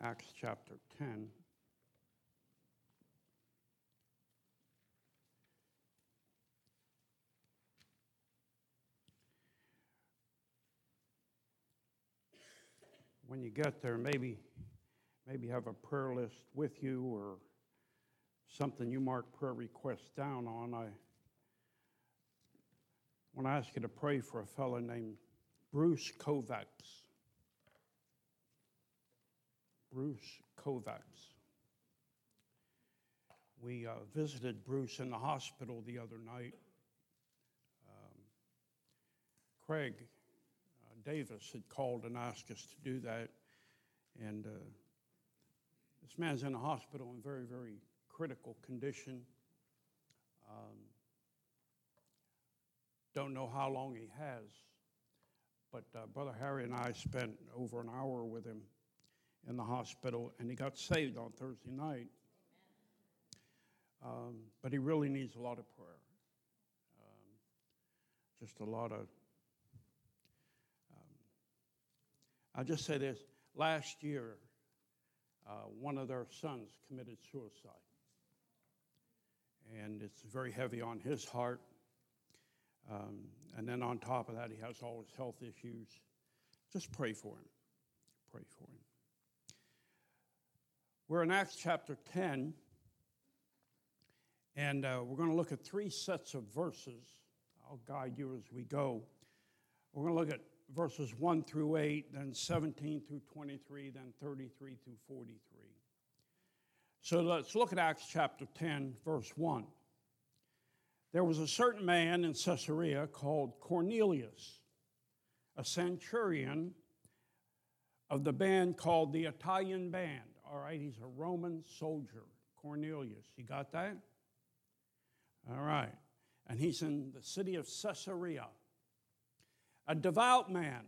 Acts chapter 10. When you get there, maybe have a prayer list with you or something you mark prayer requests down on. I want to ask you to pray for a fellow named Bruce Kovacs. Bruce Kovacs. We visited Bruce in the hospital the other night. Craig Davis had called and asked us to do that. And this man's in the hospital in very, very critical condition. Don't know how long he has, but Brother Harry and I spent over an hour with him in the hospital, and he got saved on Thursday night. But he really needs a lot of prayer. Just a lot of... I'll just say this. Last year, one of their sons committed suicide. And it's very heavy on his heart. And then on top of that, he has all his health issues. Just pray for him. Pray for him. We're in Acts chapter 10, and we're going to look at three sets of verses. I'll guide you as we go. We're going to look at verses 1 through 8, then 17 through 23, then 33 through 43. So let's look at Acts chapter 10, verse 1. There was a certain man in Caesarea called Cornelius, a centurion of the band called the Italian Band. All right, he's a Roman soldier, Cornelius. You got that? All right. And he's in the city of Caesarea. A devout man,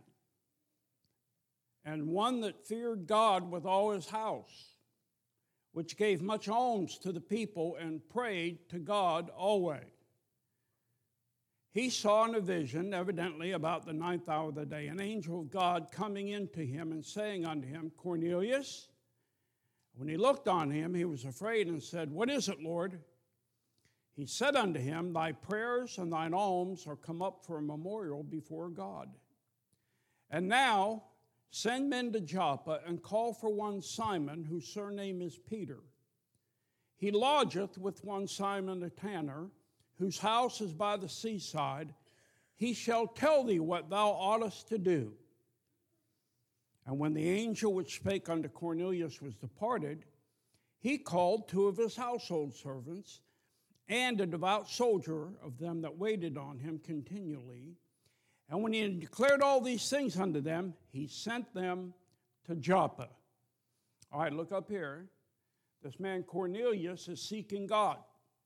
and one that feared God with all his house, which gave much alms to the people and prayed to God always. He saw in a vision, evidently about the 9th hour of the day, an angel of God coming into him and saying unto him, Cornelius. When he looked on him, he was afraid and said, What is it, Lord? He said unto him, Thy prayers and thine alms are come up for a memorial before God. And now send men to Joppa and call for one Simon, whose surname is Peter. He lodgeth with one Simon a tanner, whose house is by the seaside. He shall tell thee what thou oughtest to do. And when the angel which spake unto Cornelius was departed, he called two of his household servants, and a devout soldier of them that waited on him continually. And when he had declared all these things unto them, he sent them to Joppa. All right, look up here. This man Cornelius is seeking God.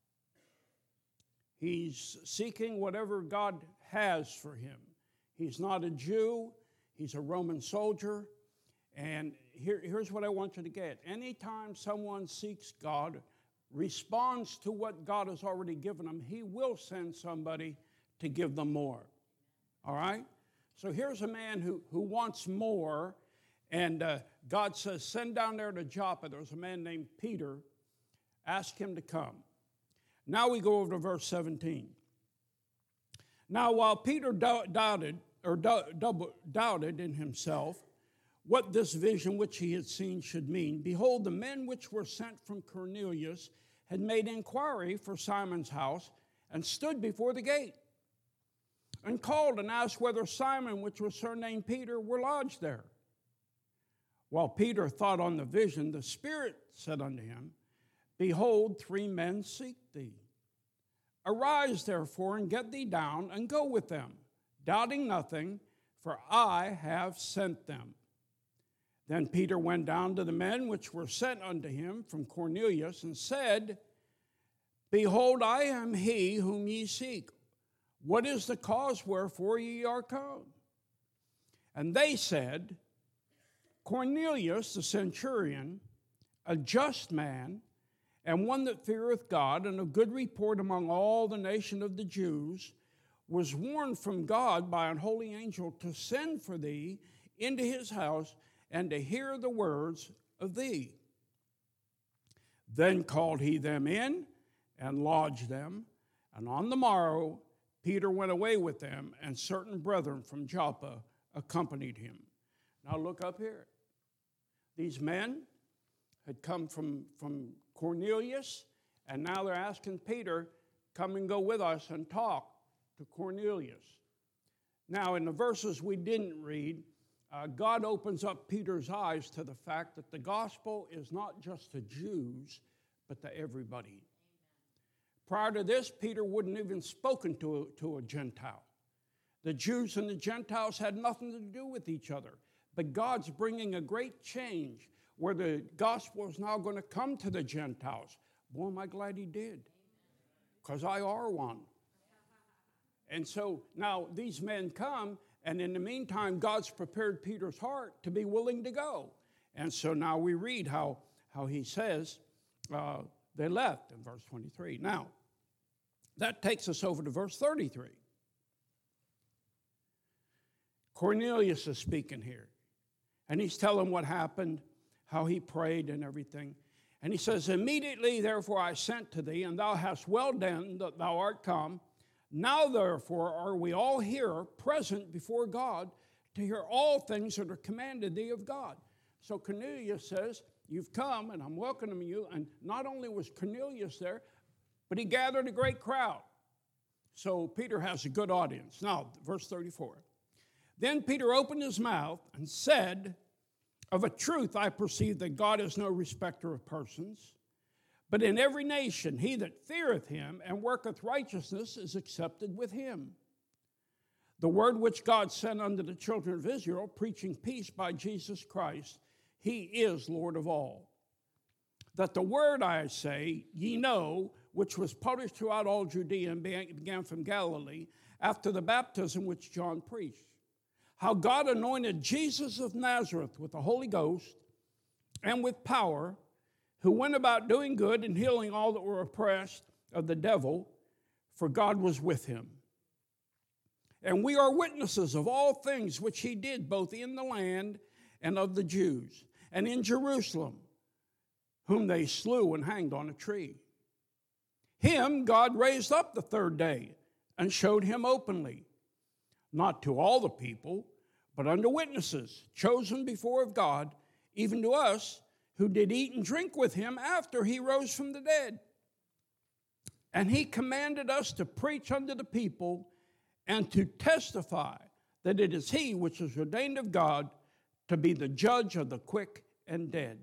He's seeking whatever God has for him. He's not a Jew. He's a Roman soldier. And here's what I want you to get. Anytime someone seeks God, responds to what God has already given them, he will send somebody to give them more. All right? So here's a man who wants more, and God says, send down there to Joppa. There's a man named Peter. Ask him to come. Now we go over to verse 17. Now while Peter doubted in himself what this vision which he had seen should mean, behold, the men which were sent from Cornelius had made inquiry for Simon's house and stood before the gate and called and asked whether Simon, which was surnamed Peter, were lodged there. While Peter thought on the vision, the Spirit said unto him, Behold, 3 men seek thee. Arise, therefore, and get thee down, and go with them, doubting nothing, for I have sent them. Then Peter went down to the men which were sent unto him from Cornelius, and said, Behold, I am he whom ye seek. What is the cause wherefore ye are come? And they said, Cornelius the centurion, a just man, and one that feareth God, and of good report among all the nation of the Jews, was warned from God by an holy angel to send for thee into his house, and to hear the words of thee. Then called he them in and lodged them. And on the morrow Peter went away with them, and certain brethren from Joppa accompanied him. Now look up here. These men had come from Cornelius, and now they're asking Peter, come and go with us and talk to Cornelius. Now, in the verses we didn't read, God opens up Peter's eyes to the fact that the gospel is not just to Jews, but to everybody. Prior to this, Peter wouldn't even spoken to a Gentile. The Jews and the Gentiles had nothing to do with each other. But God's bringing a great change where the gospel is now going to come to the Gentiles. Boy, am I glad he did, because I are one. And so now these men come, and in the meantime, God's prepared Peter's heart to be willing to go. And so now we read how he says they left in verse 23. Now, that takes us over to verse 33. Cornelius is speaking here. And he's telling what happened, how he prayed and everything. And he says, immediately, therefore, I sent to thee, and thou hast well done that thou art come. Now, therefore, are we all here present before God to hear all things that are commanded thee of God. So Cornelius says, you've come, and I'm welcoming you. And not only was Cornelius there, but he gathered a great crowd. So Peter has a good audience. Now, verse 34. Then Peter opened his mouth and said, of a truth I perceive that God is no respecter of persons, but in every nation he that feareth him and worketh righteousness is accepted with him. The word which God sent unto the children of Israel, preaching peace by Jesus Christ, he is Lord of all. That the word, I say, ye know, which was published throughout all Judea and began from Galilee, after the baptism which John preached, how God anointed Jesus of Nazareth with the Holy Ghost and with power, who went about doing good and healing all that were oppressed of the devil, for God was with him. And we are witnesses of all things which he did, both in the land and of the Jews, and in Jerusalem, whom they slew and hanged on a tree. Him God raised up the third day and showed him openly, not to all the people, but unto witnesses, chosen before of God, even to us, who did eat and drink with him after he rose from the dead. And he commanded us to preach unto the people and to testify that it is he which is ordained of God to be the judge of the quick and dead.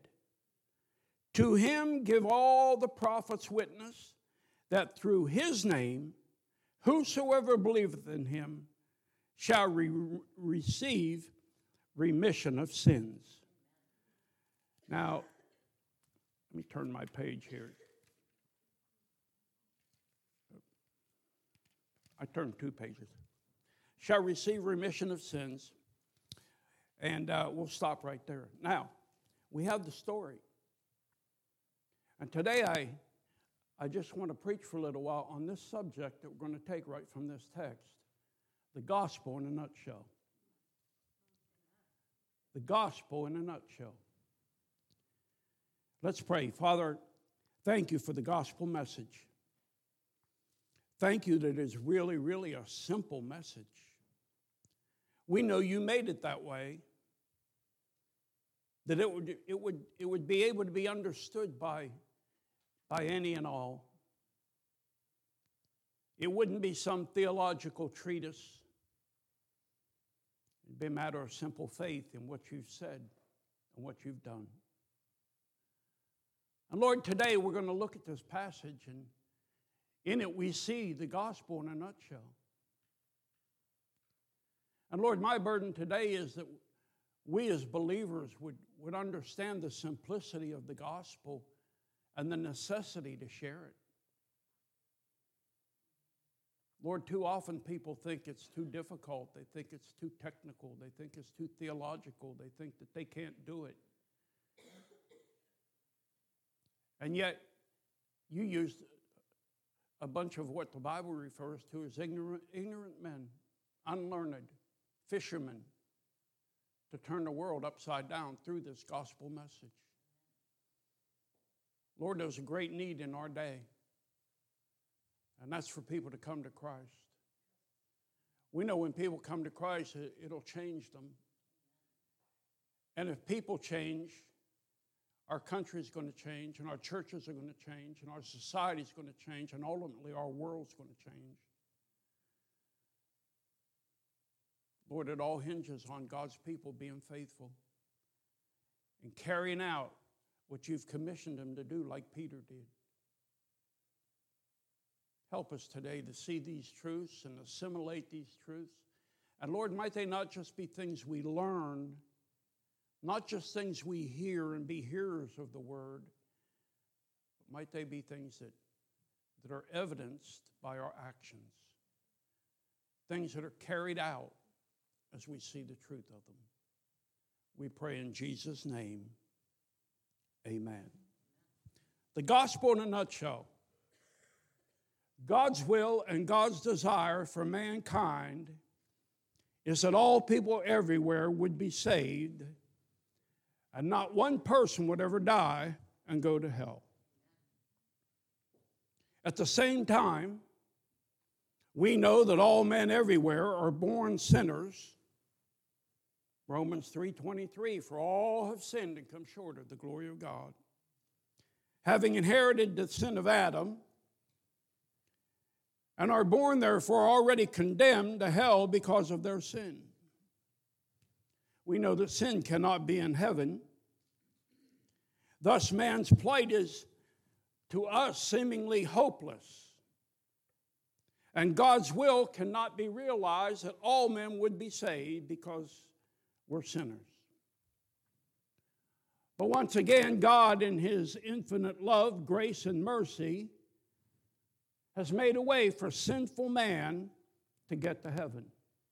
To him give all the prophets witness that through his name, whosoever believeth in him shall receive remission of sins. Now, let me turn my page here. I turned 2 pages. Shall receive remission of sins. And we'll stop right there. Now, we have the story. And today I just want to preach for a little while on this subject that we're going to take right from this text. The gospel in a nutshell. The gospel in a nutshell. Let's pray. Father, thank you for the gospel message. Thank you that it is really, really a simple message. We know you made it that way, that it would be able to be understood by any and all. It wouldn't be some theological treatise. It'd be a matter of simple faith in what you've said and what you've done. And Lord, today we're going to look at this passage, and in it we see the gospel in a nutshell. And Lord, my burden today is that we as believers would understand the simplicity of the gospel and the necessity to share it. Lord, too often people think it's too difficult. They think it's too technical. They think it's too theological. They think that they can't do it. And yet, you used a bunch of what the Bible refers to as ignorant men, unlearned, fishermen, to turn the world upside down through this gospel message. Lord, there's a great need in our day, and that's for people to come to Christ. We know when people come to Christ, it'll change them. And if people change, our country is going to change, and our churches are going to change, and our society is going to change, and ultimately our world's going to change. Lord, it all hinges on God's people being faithful and carrying out what you've commissioned them to do, like Peter did. Help us today to see these truths and assimilate these truths. And Lord, might they not just be things we learn, not just things we hear and be hearers of the word, but might they be things that are evidenced by our actions, things that are carried out as we see the truth of them. We pray in Jesus' name, amen. The gospel in a nutshell. God's will and God's desire for mankind is that all people everywhere would be saved and not one person would ever die and go to hell. At the same time, we know that all men everywhere are born sinners. Romans 3:23, for all have sinned and come short of the glory of God. Having inherited the sin of Adam, and are born, therefore, already condemned to hell because of their sin. We know that sin cannot be in heaven. Thus, man's plight is, to us, seemingly hopeless. And God's will cannot be realized that all men would be saved because we're sinners. But once again, God, in His infinite love, grace, and mercy, has made a way for sinful man to get to heaven.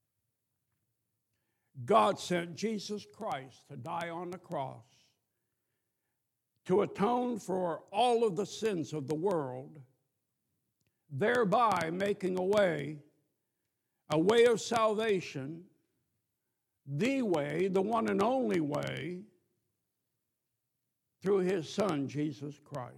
God sent Jesus Christ to die on the cross to atone for all of the sins of the world, thereby making a way of salvation, the way, the one and only way, through His Son, Jesus Christ.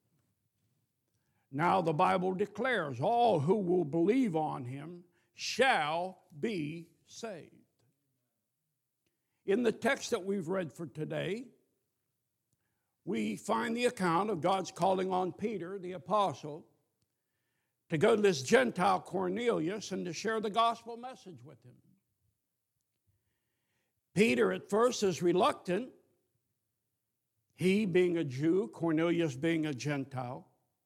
Now the Bible declares all who will believe on Him shall be saved. In the text that we've read for today, we find the account of God's calling on Peter, the apostle, to go to this Gentile Cornelius and to share the gospel message with him. Peter at first is reluctant, he being a Jew, Cornelius being a Gentile.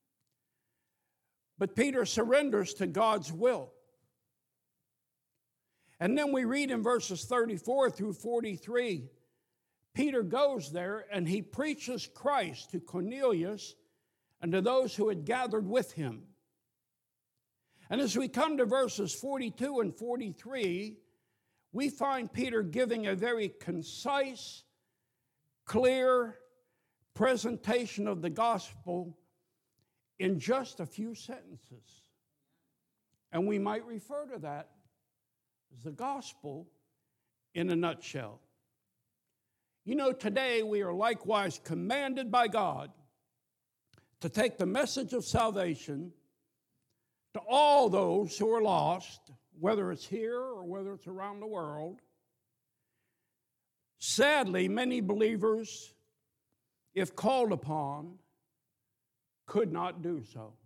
But Peter surrenders to God's will. And then we read in verses 34 through 43, Peter goes there and he preaches Christ to Cornelius and to those who had gathered with him. And as we come to verses 42 and 43, we find Peter giving a very concise, clear presentation of the gospel in just a few sentences. And we might refer to that as the gospel in a nutshell. You know, today we are likewise commanded by God to take the message of salvation to all those who are lost, whether it's here or whether it's around the world. Sadly, many believers, if called upon, could not do so.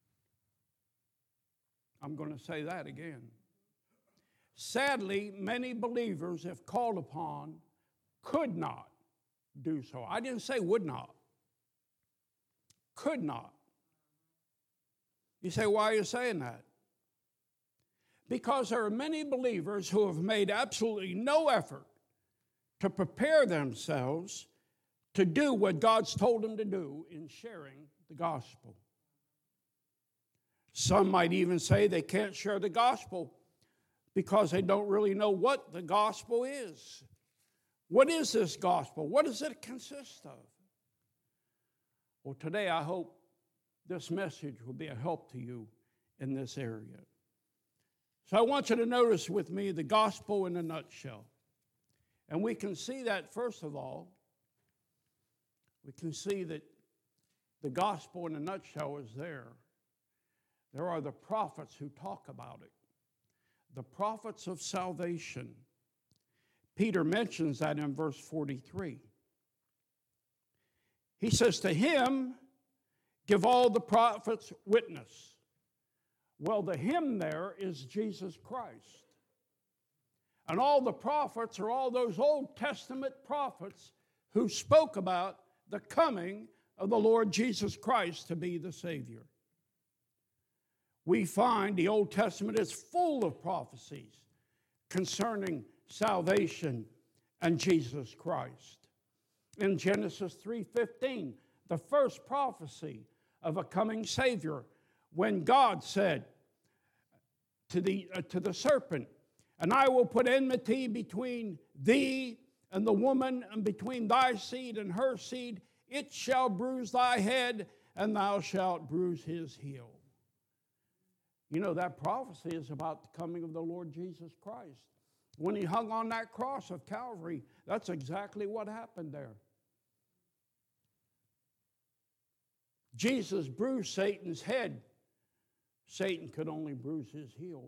I'm going to say that again. Sadly, many believers, if called upon, could not do so. I didn't say would not. Could not. You say, why are you saying that? Because there are many believers who have made absolutely no effort to prepare themselves to do what God's told them to do in sharing the gospel. Some might even say they can't share the gospel because they don't really know what the gospel is. What is this gospel? What does it consist of? Well, today I hope this message will be a help to you in this area. So I want you to notice with me the gospel in a nutshell. And we can see that, first of all, we can see that The gospel in a nutshell is there. There are the prophets who talk about it. The prophets of salvation. Peter mentions that in verse 43. He says, to him give all the prophets witness. Well, the him there is Jesus Christ. And all the prophets are all those Old Testament prophets who spoke about the coming of the Lord Jesus Christ to be the Savior. We find the Old Testament is full of prophecies concerning salvation and Jesus Christ. In Genesis 3:15, the first prophecy of a coming Savior, when God said to the serpent, and I will put enmity between thee and the woman, and between thy seed and her seed. It shall bruise thy head, and thou shalt bruise his heel. You know, that prophecy is about the coming of the Lord Jesus Christ. When he hung on that cross of Calvary, that's exactly what happened there. Jesus bruised Satan's head. Satan could only bruise his heel.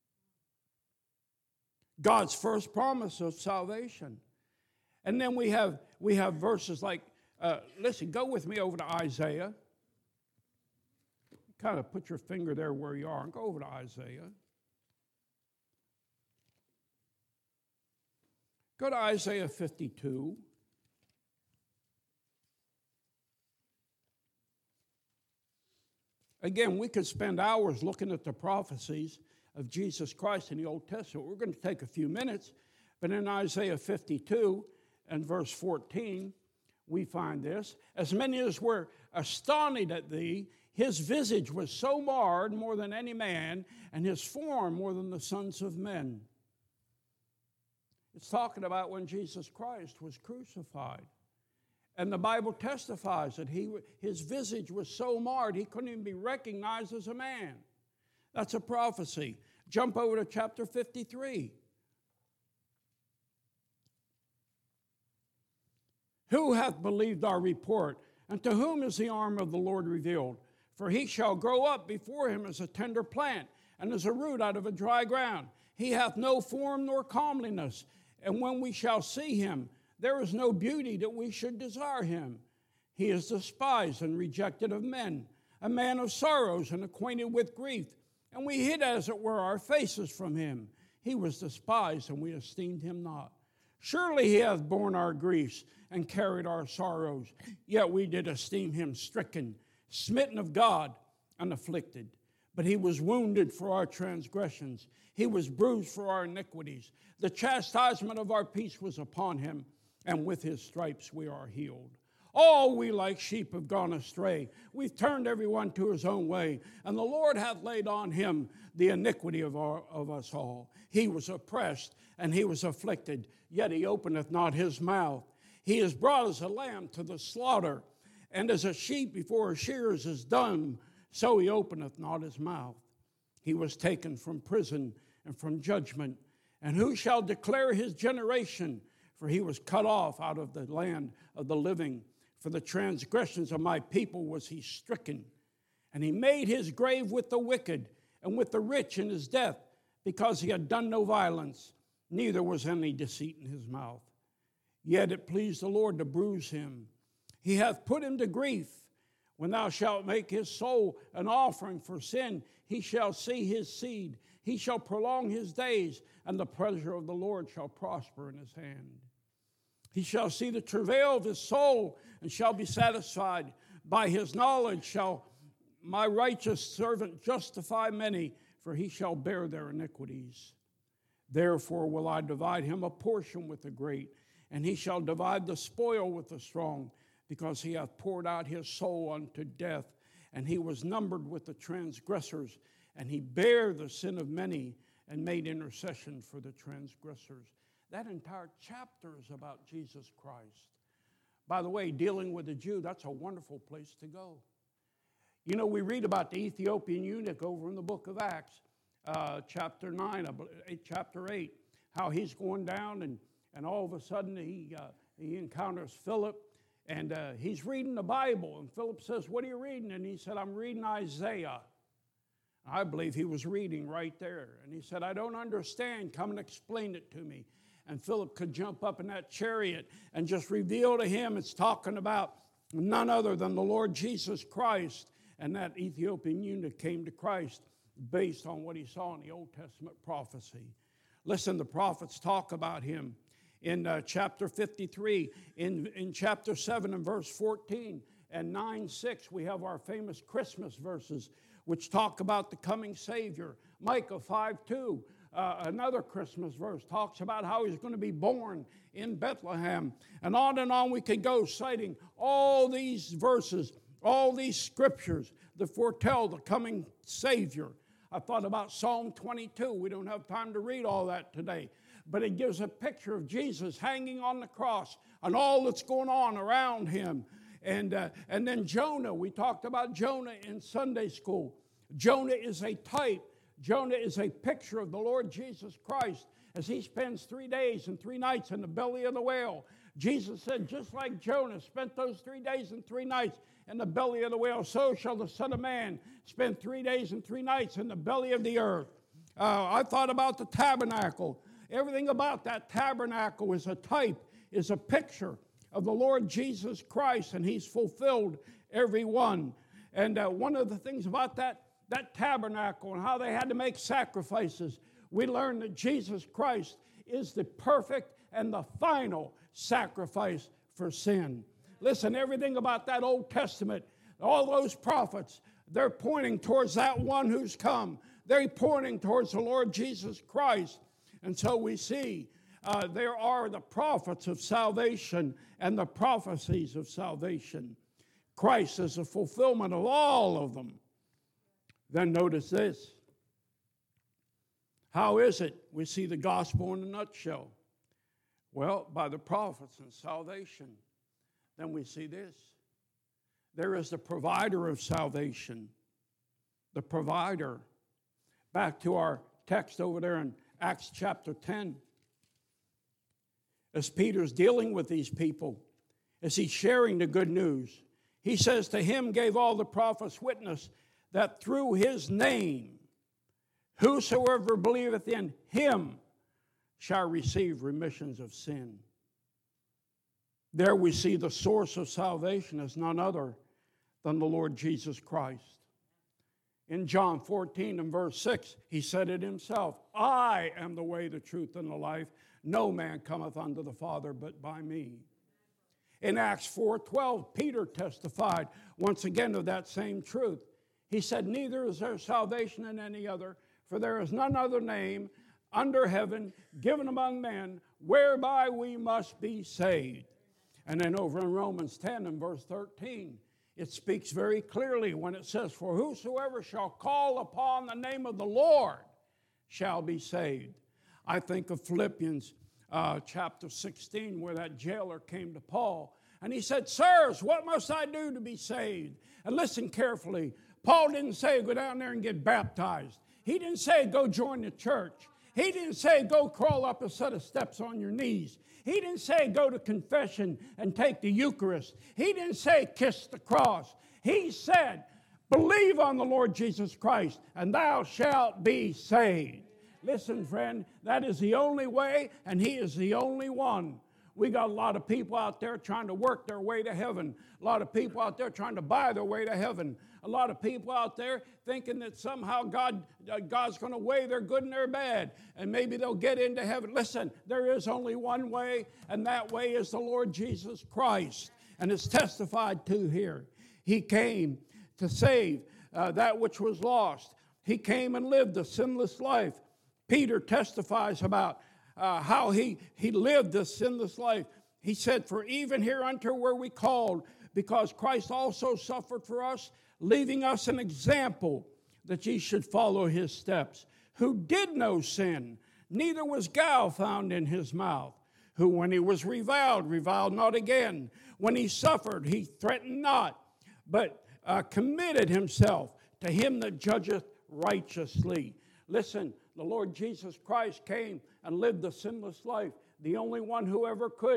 God's first promise of salvation. And then we have verses like, listen, go with me over to Isaiah. Kind of put your finger there where you are and go over to Isaiah. Go to Isaiah 52. Again, we could spend hours looking at the prophecies of Jesus Christ in the Old Testament. We're going to take a few minutes, but in Isaiah 52 and verse 14, we find this. As many as were astonished at thee, his visage was so marred more than any man, and his form more than the sons of men. It's talking about when Jesus Christ was crucified. And the Bible testifies that his visage was so marred he couldn't even be recognized as a man. That's a prophecy. Jump over to chapter 53. Who hath believed our report? And to whom is the arm of the Lord revealed? For he shall grow up before him as a tender plant, and as a root out of a dry ground. He hath no form nor comeliness. And when we shall see him, there is no beauty that we should desire him. He is despised and rejected of men, a man of sorrows and acquainted with grief. And we hid, as it were, our faces from him. He was despised, and we esteemed him not. Surely he hath borne our griefs and carried our sorrows. Yet we did esteem him stricken, smitten of God, and afflicted. But he was wounded for our transgressions. He was bruised for our iniquities. The chastisement of our peace was upon him, and with his stripes we are healed. All we like sheep have gone astray. We've turned everyone to his own way, and the Lord hath laid on him the iniquity of us all. He was oppressed, and he was afflicted, yet he openeth not his mouth. He is brought as a lamb to the slaughter, and as a sheep before her shearers is dumb, so he openeth not his mouth. He was taken from prison and from judgment. And who shall declare his generation? For he was cut off out of the land of the living. For the transgressions of my people was he stricken. And he made his grave with the wicked and with the rich in his death, because he had done no violence, neither was any deceit in his mouth. Yet it pleased the Lord to bruise him. He hath put him to grief. When thou shalt make his soul an offering for sin, he shall see his seed. He shall prolong his days, and the pleasure of the Lord shall prosper in his hand. He shall see the travail of his soul, and shall be satisfied. By his knowledge shall my righteous servant justify many, for he shall bear their iniquities. Therefore will I divide him a portion with the great, and he shall divide the spoil with the strong, because he hath poured out his soul unto death, and he was numbered with the transgressors, and he bare the sin of many, and made intercession for the transgressors. That entire chapter is about Jesus Christ. By the way, dealing with a Jew, that's a wonderful place to go. You know, we read about the Ethiopian eunuch over in the book of Acts, chapter 9, chapter 8, how he's going down, and all of a sudden he encounters Philip, And he's reading the Bible. And Philip says, "What are you reading?" And he said, "I'm reading Isaiah." I believe he was reading right there. And he said, "I don't understand. Come and explain it to me." And Philip could jump up in that chariot and just reveal to him it's talking about none other than the Lord Jesus Christ. And that Ethiopian eunuch came to Christ based on what he saw in the Old Testament prophecy. Listen, the prophets talk about him in chapter 53, in chapter 7 and verse 14, and 9:6, we have our famous Christmas verses which talk about the coming Savior. Micah 5:2, another Christmas verse, talks about how he's going to be born in Bethlehem. And on we can go, citing all these verses, all these scriptures that foretell the coming Savior. I thought about Psalm 22. We don't have time to read all that today. But it gives a picture of Jesus hanging on the cross and all that's going on around him. And then Jonah, we talked about Jonah in Sunday school. Jonah is a type. Jonah is a picture of the Lord Jesus Christ as he spends 3 days and 3 nights in the belly of the whale. Jesus said, just like Jonah spent those 3 days and 3 nights in the belly of the whale, so shall the Son of Man spend 3 days and 3 nights in the belly of the earth. I thought about the tabernacle. Everything about that tabernacle is a type, is a picture of the Lord Jesus Christ, and he's fulfilled every one. And one of the things about that tabernacle and how they had to make sacrifices, we learned that Jesus Christ is the perfect and the final sacrifice for sin. Listen, everything about that Old Testament, all those prophets, they're pointing towards that one who's come. They're pointing towards the Lord Jesus Christ. And so we see there are the prophets of salvation and the prophecies of salvation. Christ is the fulfillment of all of them. Then notice this. How is it we see the gospel in a nutshell? Well, by the prophets and salvation. Then we see this. There is the provider of salvation. The provider. Back to our text over there in Acts chapter 10. As Peter's dealing with these people, as he's sharing the good news, he says, to him gave all the prophets witness that through his name, whosoever believeth in him shall receive remissions of sin. There we see the source of salvation is none other than the Lord Jesus Christ. In John 14 and verse 6, he said it himself, I am the way, the truth, and the life. No man cometh unto the Father but by me. In Acts 4:12, Peter testified once again of that same truth. He said, neither is there salvation in any other, for there is none other name under heaven given among men whereby we must be saved. And then over in Romans 10 and verse 13, it speaks very clearly when it says, for whosoever shall call upon the name of the Lord shall be saved. I think of Philippians chapter 16, where that jailer came to Paul and he said, sirs, what must I do to be saved? And listen carefully. Paul didn't say go down there and get baptized. He didn't say go join the church. He didn't say go crawl up a set of steps on your knees. He didn't say go to confession and take the Eucharist. He didn't say kiss the cross. He said, believe on the Lord Jesus Christ and thou shalt be saved. Listen, friend, that is the only way, and he is the only one. We got a lot of people out there trying to work their way to heaven. A lot of people out there trying to buy their way to heaven. A lot of people out there thinking that somehow God's going to weigh their good and their bad, and maybe they'll get into heaven. Listen, there is only one way, and that way is the Lord Jesus Christ, and it's testified to here. He came to save that which was lost. He came and lived a sinless life. Peter testifies about how he lived this sinless life. He said, for even hereunto were we called, because Christ also suffered for us, leaving us an example that ye should follow his steps, who did no sin, neither was guile found in his mouth, who when he was reviled not again. When he suffered, he threatened not, but committed himself to him that judgeth righteously. Listen, the Lord Jesus Christ came and lived a sinless life, the only one who ever could.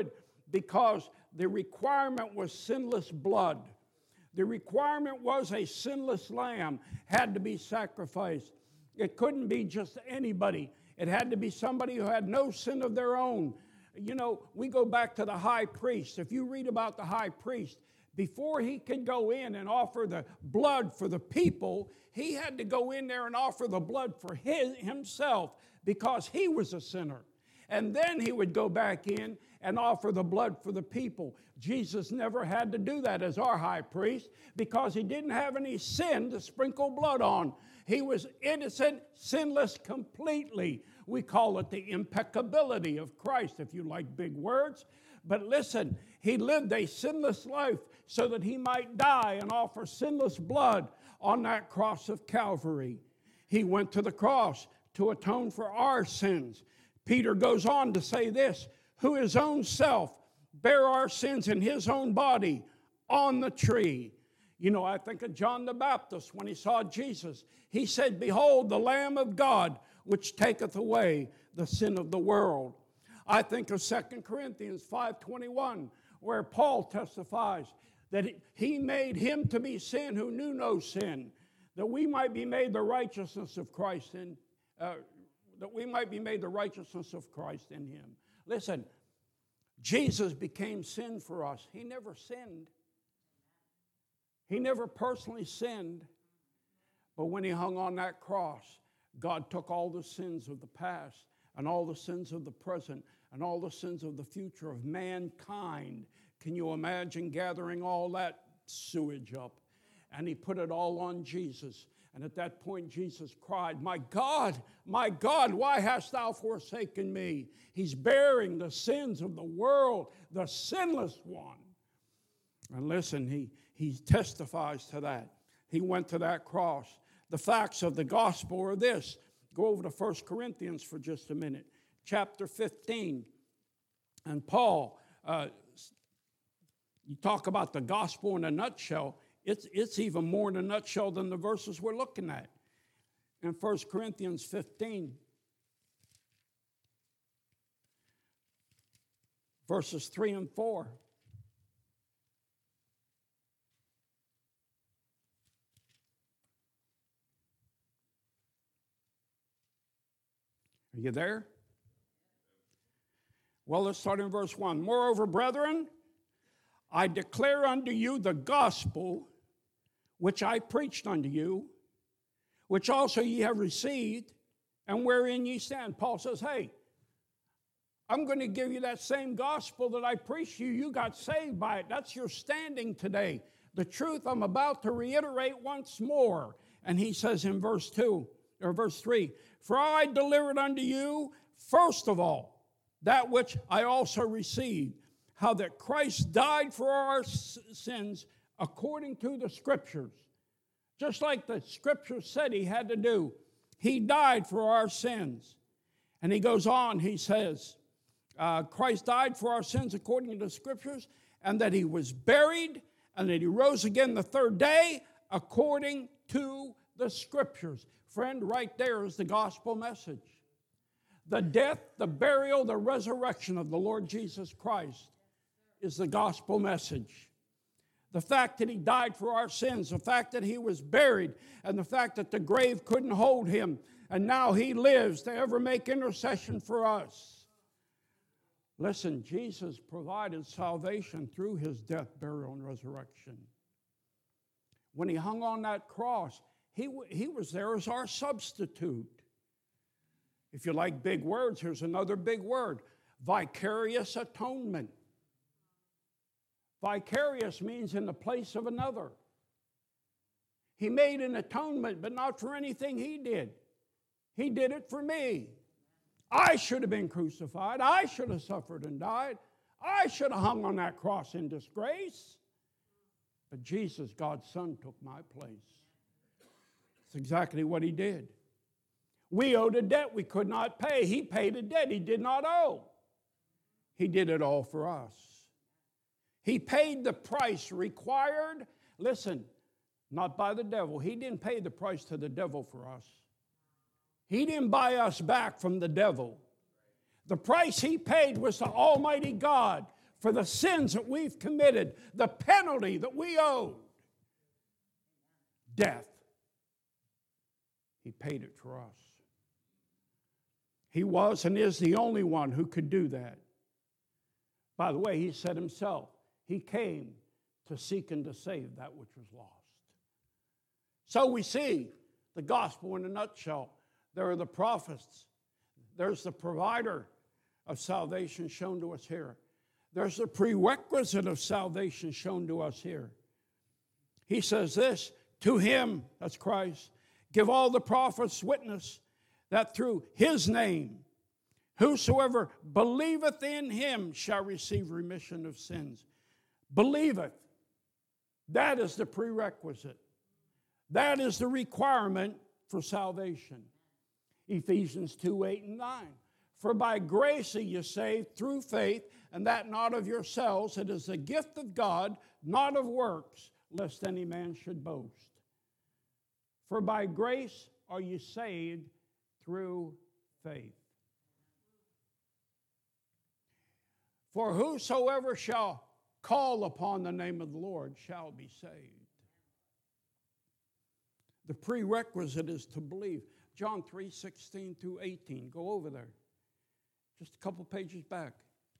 because the requirement was sinless blood. The requirement was a sinless lamb had to be sacrificed. It couldn't be just anybody. It had to be somebody who had no sin of their own. You know, we go back to the high priest. If you read about the high priest, before he could go in and offer the blood for the people, he had to go in there and offer the blood for himself because he was a sinner. And then he would go back in and offer the blood for the people. Jesus never had to do that as our high priest because he didn't have any sin to sprinkle blood on. He was innocent, sinless completely. We call it the impeccability of Christ, if you like big words. But listen, he lived a sinless life so that he might die and offer sinless blood on that cross of Calvary. He went to the cross to atone for our sins. Peter goes on to say this, who his own self bare our sins in his own body on the tree. You know, I think of John the Baptist when he saw Jesus. He said, behold, the Lamb of God, which taketh away the sin of the world. I think of 2 Corinthians 5:21, where Paul testifies that he made him to be sin who knew no sin, that we might be made the righteousness of Christ in him. Listen, Jesus became sin for us. He never sinned. He never personally sinned. But when he hung on that cross, God took all the sins of the past and all the sins of the present and all the sins of the future of mankind. Can you imagine gathering all that sewage up? And he put it all on Jesus. And at that point, Jesus cried, my God, why hast thou forsaken me? He's bearing the sins of the world, the sinless one. And listen, he testifies to that. He went to that cross. The facts of the gospel are this. Go over to 1 Corinthians for just a minute. Chapter 15. And Paul, you talk about the gospel in a nutshell. It's even more in a nutshell than the verses we're looking at. In 1 Corinthians 15, verses 3 and 4. Are you there? Well, let's start in verse 1. Moreover, brethren, I declare unto you the gospel which I preached unto you, which also ye have received, and wherein ye stand. Paul says, hey, I'm going to give you that same gospel that I preached to you. You got saved by it. That's your standing today. The truth I'm about to reiterate once more. And he says in verse 3, for I delivered unto you, first of all, that which I also received, how that Christ died for our sins according to the Scriptures. Just like the Scriptures said he had to do. He died for our sins. And he goes on, he says, Christ died for our sins according to the Scriptures, and that he was buried, and that he rose again the third day according to the Scriptures. Friend, right there is the gospel message. The death, the burial, the resurrection of the Lord Jesus Christ is the gospel message. The fact that he died for our sins, the fact that he was buried, and the fact that the grave couldn't hold him, and now he lives to ever make intercession for us. Listen, Jesus provided salvation through his death, burial, and resurrection. When he hung on that cross, he was there as our substitute. If you like big words, here's another big word. Vicarious atonement. Vicarious means in the place of another. He made an atonement, but not for anything he did. He did it for me. I should have been crucified. I should have suffered and died. I should have hung on that cross in disgrace. But Jesus, God's Son, took my place. That's exactly what he did. We owed a debt we could not pay. He paid a debt he did not owe. He did it all for us. He paid the price required, listen, not by the devil. He didn't pay the price to the devil for us. He didn't buy us back from the devil. The price he paid was to Almighty God for the sins that we've committed, the penalty that we owed, death. He paid it for us. He was and is the only one who could do that. By the way, he said himself, he came to seek and to save that which was lost. So we see the gospel in a nutshell. There are the prophets. There's the provider of salvation shown to us here. There's the prerequisite of salvation shown to us here. He says this, to him, that's Christ, give all the prophets witness that through his name, whosoever believeth in him shall receive remission of sins. Believeth. That is the prerequisite. That is the requirement for salvation. Ephesians 2, 8 and 9. For by grace are you saved through faith, and that not of yourselves. It is the gift of God, not of works, lest any man should boast. For by grace are you saved through faith. For whosoever shall call upon the name of the Lord shall be saved. The prerequisite is to believe. John 3, 16 through 18. Go over there. Just a couple pages back.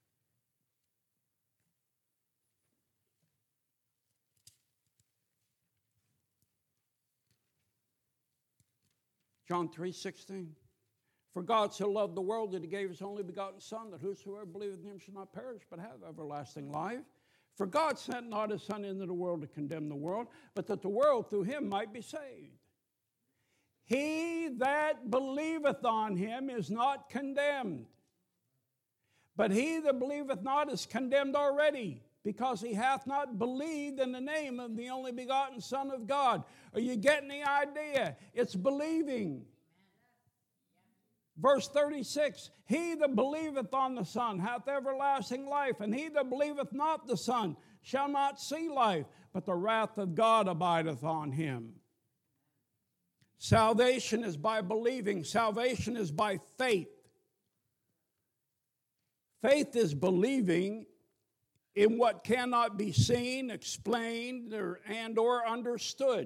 John 3, 16. For God so loved the world that he gave his only begotten Son, that whosoever believeth in him should not perish, but have everlasting life. For God sent not his Son into the world to condemn the world, but that the world through him might be saved. He that believeth on him is not condemned. But he that believeth not is condemned already, because he hath not believed in the name of the only begotten Son of God. Are you getting the idea? It's believing. Verse 36, he that believeth on the Son hath everlasting life, and he that believeth not the Son shall not see life, but the wrath of God abideth on him. Salvation is by believing. Salvation is by faith. Faith is believing in what cannot be seen, explained, or understood.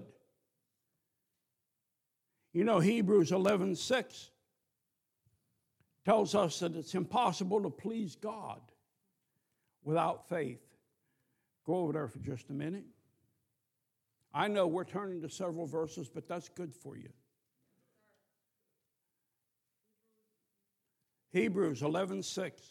You know, Hebrews 11:6 tells us that it's impossible to please God without faith. Go over there for just a minute. I know we're turning to several verses, but that's good for you. Hebrews 11:6.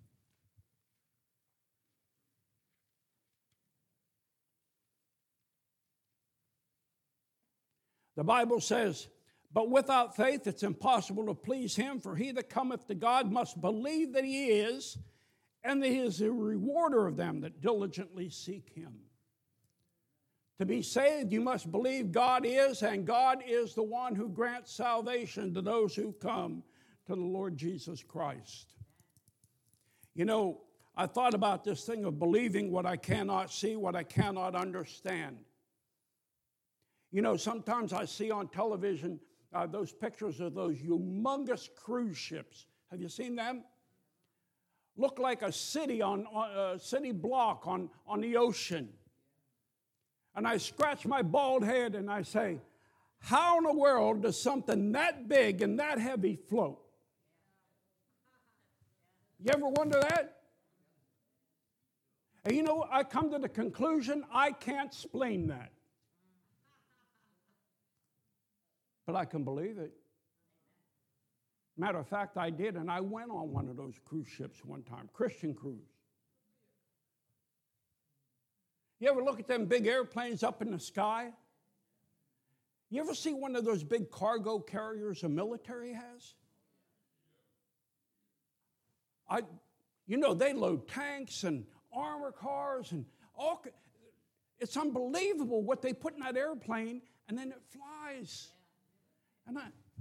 The Bible says, but without faith it's impossible to please him, for he that cometh to God must believe that he is, and that he is a rewarder of them that diligently seek him. To be saved, you must believe God is, and God is the one who grants salvation to those who come to the Lord Jesus Christ. You know, I thought about this thing of believing what I cannot see, what I cannot understand. You know, sometimes I see on television those pictures of those humongous cruise ships. Have you seen them? Look like a city on a city block on the ocean. And I scratch my bald head and I say, how in the world does something that big and that heavy float? You ever wonder that? And you know, I come to the conclusion I can't explain that. But I can believe it. Matter of fact, I did, and I went on one of those cruise ships one time, Christian cruise. You ever look at them big airplanes up in the sky? You ever see one of those big cargo carriers a military has? You know, they load tanks and armor cars and all. It's unbelievable what they put in that airplane, and then it flies. And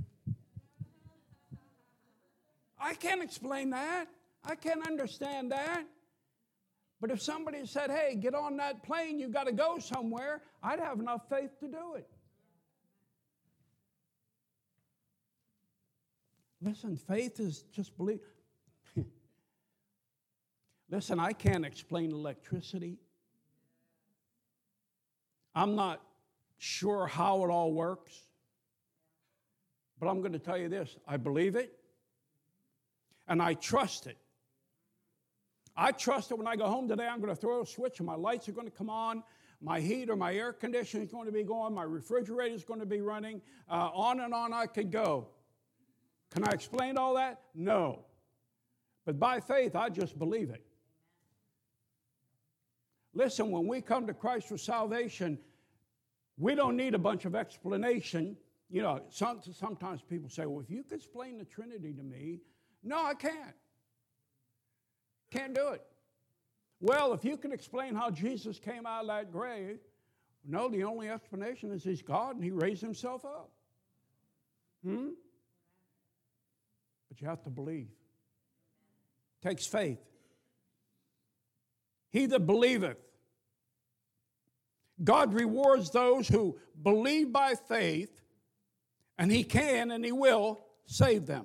I can't explain that. I can't understand that. But if somebody said, hey, get on that plane, you've got to go somewhere, I'd have enough faith to do it. Listen, faith is just belief. Listen, I can't explain electricity. I'm not sure how it all works. But I'm going to tell you this. I believe it. And I trust it. I trust that when I go home today, I'm going to throw a switch and my lights are going to come on. My heat or my air conditioning is going to be going. My refrigerator is going to be running. On and on I could go. Can I explain all that? No. But by faith, I just believe it. Listen, when we come to Christ for salvation, we don't need a bunch of explanation. You know, sometimes people say, well, if you could explain the Trinity to me. No, I can't. Can't do it. Well, if you can explain how Jesus came out of that grave, no, the only explanation is he's God and he raised himself up. But you have to believe. It takes faith. He that believeth. God rewards those who believe by faith, and he can and he will save them.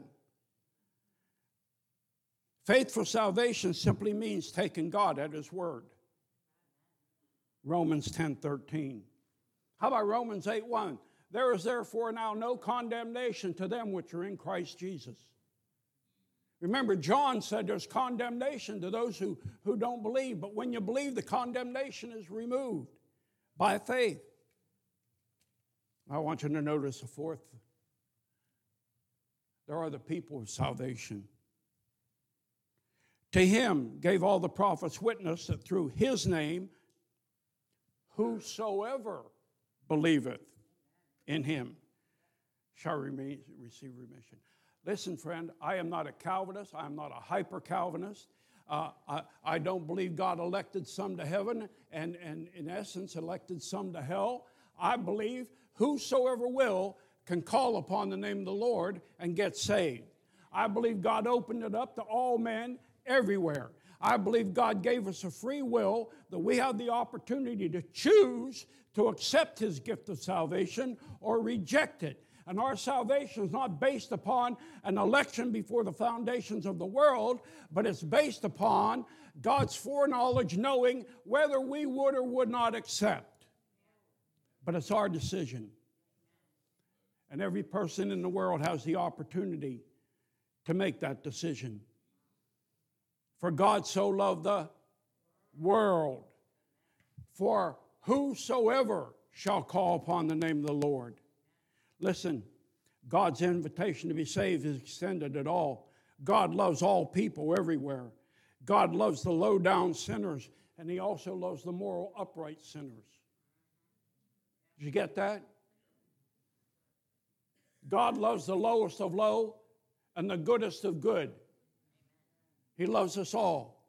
Faith for salvation simply means taking God at his word. Romans 10:13. How about Romans 8:1? There is therefore now no condemnation to them which are in Christ Jesus. Remember, John said there's condemnation to those who don't believe. But when you believe, the condemnation is removed by faith. I want you to notice the fourth. There are the people of salvation. To him gave all the prophets witness that through his name, whosoever believeth in him shall receive remission. Listen, friend, I am not a Calvinist. I am not a hyper-Calvinist. I don't believe God elected some to heaven and in essence elected some to hell. I believe whosoever will can call upon the name of the Lord and get saved. I believe God opened it up to all men everywhere. I believe God gave us a free will that we have the opportunity to choose to accept his gift of salvation or reject it. And our salvation is not based upon an election before the foundations of the world, but it's based upon God's foreknowledge, knowing whether we would or would not accept. But it's our decision. And every person in the world has the opportunity to make that decision. For God so loved the world, for whosoever shall call upon the name of the Lord. Listen, God's invitation to be saved is extended at all. God loves all people everywhere. God loves the low-down sinners, and he also loves the moral, upright sinners. Did you get that? God loves the lowest of low and the goodest of good. He loves us all.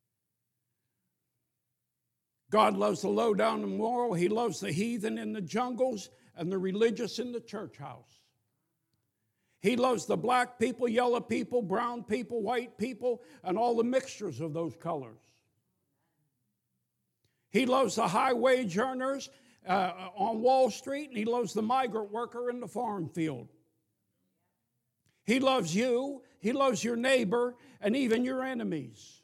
God loves the low down and moral. He loves the heathen in the jungles and the religious in the church house. He loves the black people, yellow people, brown people, white people, and all the mixtures of those colors. He loves the high wage earners on Wall Street, and he loves the migrant worker in the farm field. He loves you, he loves your neighbor, and even your enemies.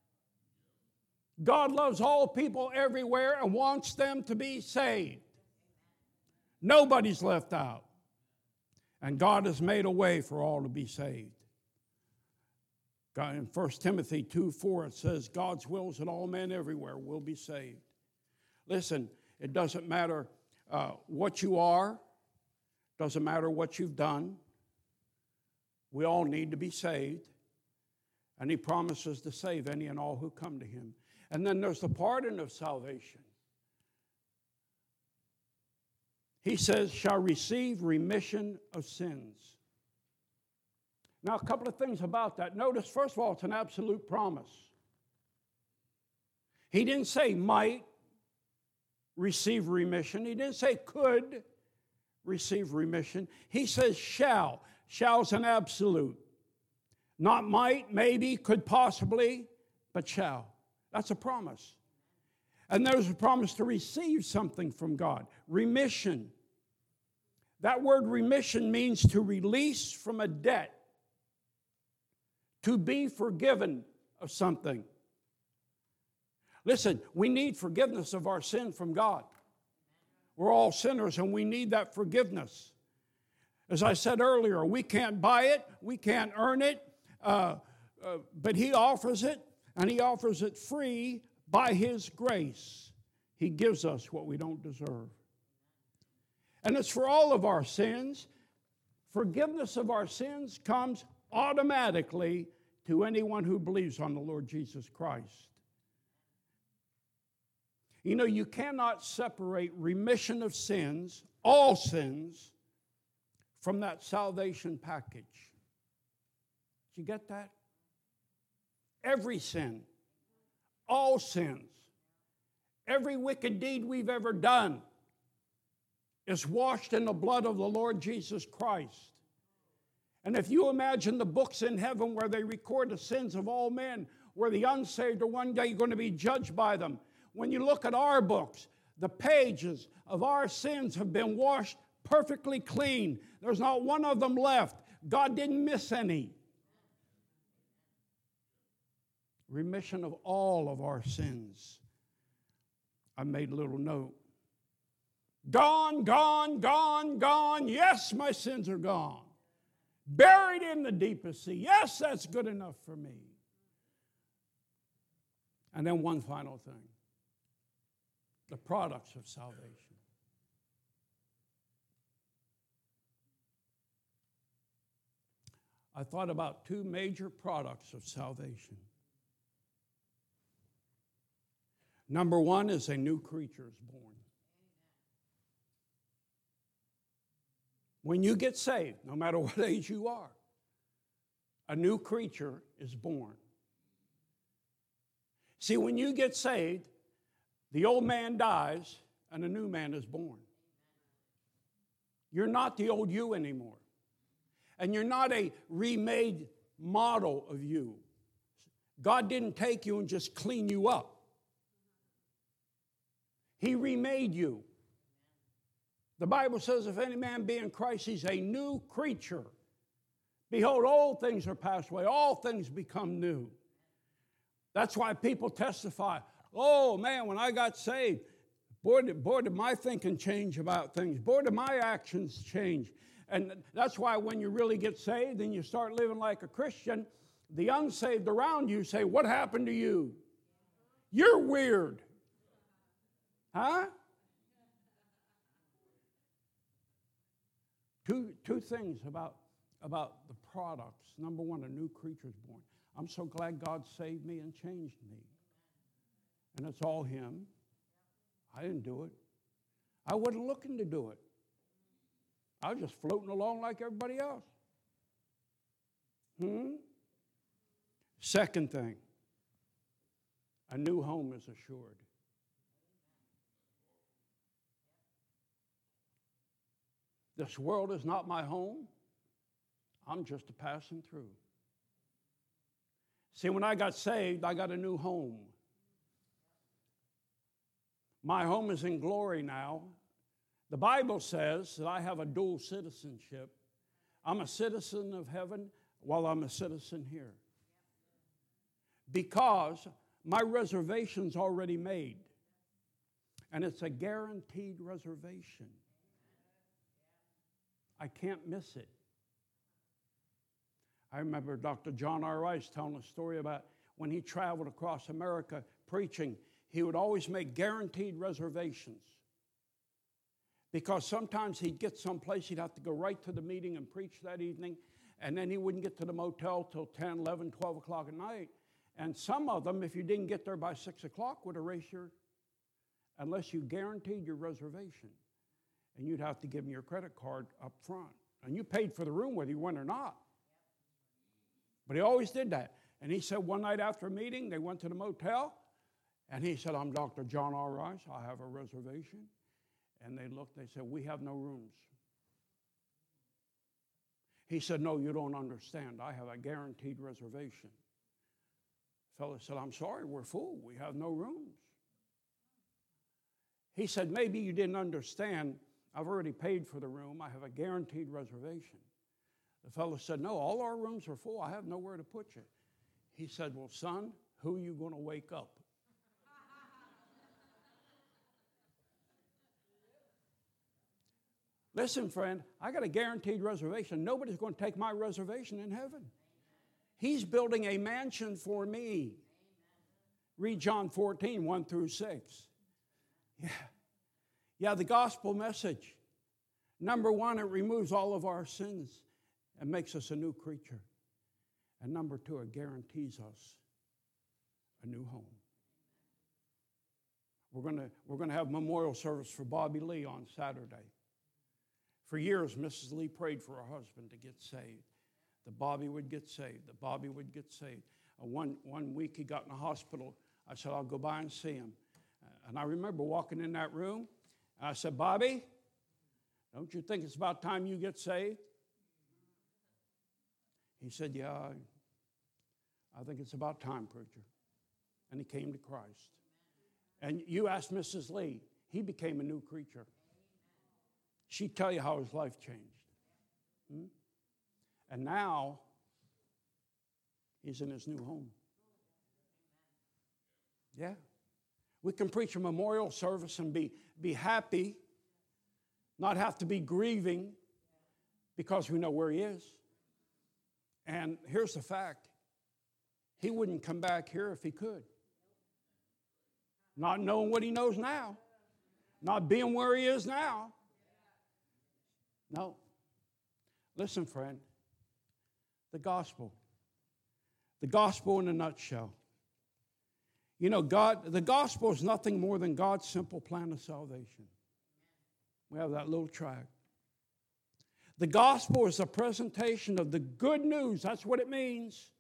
God loves all people everywhere and wants them to be saved. Nobody's left out. And God has made a way for all to be saved. God, in 1 Timothy 2:4, it says, God's will is that all men everywhere will be saved. Listen, it doesn't matter what you are. Doesn't matter what you've done. We all need to be saved. And he promises to save any and all who come to him. And then there's the pardon of salvation. He says, shall receive remission of sins. Now, a couple of things about that. Notice, first of all, it's an absolute promise. He didn't say might receive remission. He didn't say could receive remission. He says shall. Shall is an absolute. Not might, maybe, could possibly, but shall. That's a promise. And there's a promise to receive something from God. Remission. That word remission means to release from a debt. To be forgiven of something. Listen, we need forgiveness of our sin from God. We're all sinners and we need that forgiveness. As I said earlier, we can't buy it, we can't earn it, but He offers it, and He offers it free by His grace. He gives us what we don't deserve. And it's for all of our sins. Forgiveness of our sins comes automatically to anyone who believes on the Lord Jesus Christ. You know, you cannot separate remission of sins, all sins, from that salvation package. Did you get that? Every sin, all sins, every wicked deed we've ever done is washed in the blood of the Lord Jesus Christ. And if you imagine the books in heaven where they record the sins of all men, where the unsaved are one day going to be judged by them, when you look at our books, the pages of our sins have been washed perfectly clean. There's not one of them left. God didn't miss any. Remission of all of our sins. I made a little note. Gone, gone, gone, gone. Yes, my sins are gone. Buried in the deepest sea. Yes, that's good enough for me. And then one final thing. The products of salvation. I thought about two major products of salvation. Number one is a new creature is born. When you get saved, no matter what age you are, a new creature is born. See, when you get saved, the old man dies and a new man is born. You're not the old you anymore. And you're not a remade model of you. God didn't take you and just clean you up. He remade you. The Bible says, if any man be in Christ, he's a new creature. Behold, old things are passed away. All things become new. That's why people testify, oh, man, when I got saved, boy, did my thinking change about things. Boy, did my actions change. And that's why when you really get saved and you start living like a Christian, the unsaved around you say, what happened to you? You're weird. Huh? Two things about the products. Number one, a new creature is born. I'm so glad God saved me and changed me. And it's all Him. I didn't do it. I wasn't looking to do it. I was just floating along like everybody else. Second thing, a new home is assured. This world is not my home. I'm just a passing through. See, when I got saved, I got a new home. My home is in glory now. The Bible says that I have a dual citizenship. I'm a citizen of heaven while I'm a citizen here. Because my reservation's already made. And it's a guaranteed reservation. I can't miss it. I remember Dr. John R. Rice telling a story about when he traveled across America preaching, he would always make guaranteed reservations. Because sometimes he'd get someplace, he'd have to go right to the meeting and preach that evening, and then he wouldn't get to the motel till 10, 11, 12 o'clock at night. And some of them, if you didn't get there by 6 o'clock, would erase your, unless you guaranteed your reservation. And you'd have to give them your credit card up front. And you paid for the room whether you went or not. But he always did that. And he said one night after a meeting, they went to the motel, and he said, I'm Dr. John R. Rice. I have a reservation. And they looked, they said, we have no rooms. He said, no, you don't understand. I have a guaranteed reservation. The fellow said, I'm sorry, we're full. We have no rooms. He said, maybe you didn't understand. I've already paid for the room. I have a guaranteed reservation. The fellow said, no, all our rooms are full. I have nowhere to put you. He said, well, son, who are you going to wake up? Listen, friend, I got a guaranteed reservation. Nobody's going to take my reservation in heaven. He's building a mansion for me. Read John 14, 1 through 6. Yeah, the gospel message. Number one, it removes all of our sins and makes us a new creature. And number two, it guarantees us a new home. We're going to have a memorial service for Bobby Lee on Saturday. For years, Mrs. Lee prayed for her husband to get saved. That Bobby would get saved. That Bobby would get saved. One week he got in the hospital. I said, I'll go by and see him. And I remember walking in that room. And I said, Bobby, don't you think it's about time you get saved? He said, yeah, I think it's about time, preacher. And he came to Christ. And you asked Mrs. Lee, he became a new creature. She'd tell you how his life changed. And now, he's in his new home. Yeah. We can preach a memorial service and be happy, not have to be grieving because we know where he is. And here's the fact. He wouldn't come back here if he could. Not knowing what he knows now. Not being where he is now. No. Listen, friend. The gospel. The gospel in a nutshell. You know, the gospel is nothing more than God's simple plan of salvation. We have that little tract. The gospel is a presentation of the good news. That's what it means.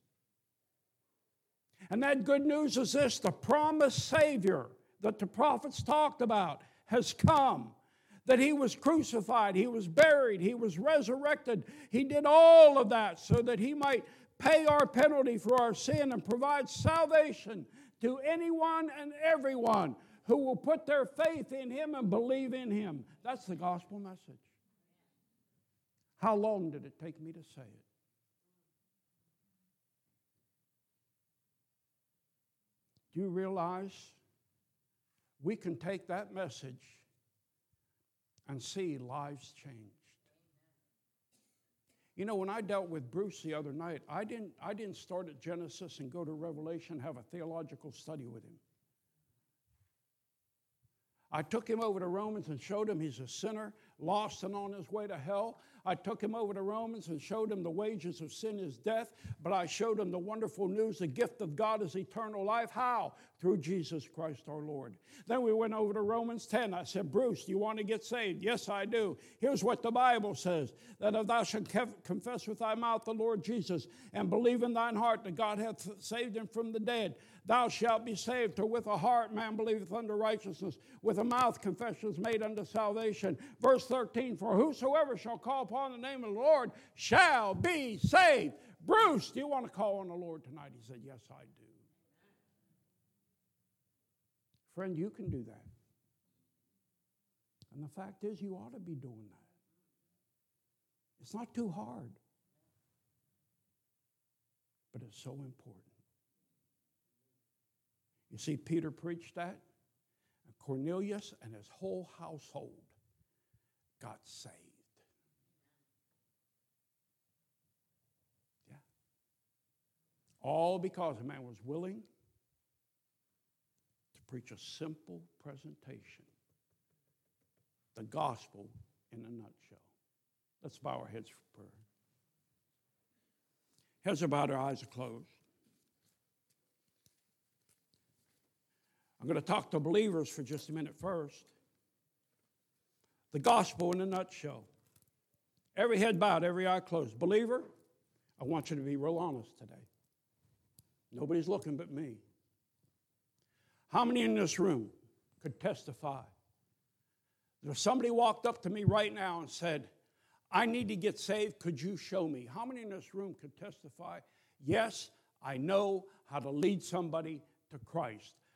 And that good news is this: the promised Savior that the prophets talked about has come. That he was crucified, he was buried, he was resurrected. He did all of that so that he might pay our penalty for our sin and provide salvation to anyone and everyone who will put their faith in him and believe in him. That's the gospel message. How long did it take me to say it? Do you realize we can take that message and see lives changed? You know, when I dealt with Bruce the other night, I didn't start at Genesis and go to Revelation and have a theological study with him. I took him over to Romans and showed him he's a sinner, lost and on his way to hell. I took him over to Romans and showed him the wages of sin is death, but I showed him the wonderful news, the gift of God is eternal life. How? Through Jesus Christ our Lord. Then we went over to Romans 10. I said, Bruce, do you want to get saved? Yes, I do. Here's what the Bible says, that if thou shalt confess with thy mouth the Lord Jesus and believe in thine heart that God hath saved him from the dead, thou shalt be saved. For with a heart man believeth unto righteousness, with a mouth confession is made unto salvation. Verse 13, for whosoever shall call upon the name of the Lord shall be saved. Bruce, do you want to call on the Lord tonight? He said, yes, I do. Friend, you can do that. And the fact is, you ought to be doing that. It's not too hard, but it's so important. You see, Peter preached that, and Cornelius and his whole household got saved. Yeah. All because a man was willing to preach a simple presentation, the gospel in a nutshell. Let's bow our heads for prayer. Heads are bowed, our eyes are closed. I'm going to talk to believers for just a minute first. The gospel in a nutshell. Every head bowed, every eye closed. Believer, I want you to be real honest today. Nobody's looking but me. How many in this room could testify that if somebody walked up to me right now and said, I need to get saved, could you show me? How many in this room could testify, yes, I know how to lead somebody to Christ.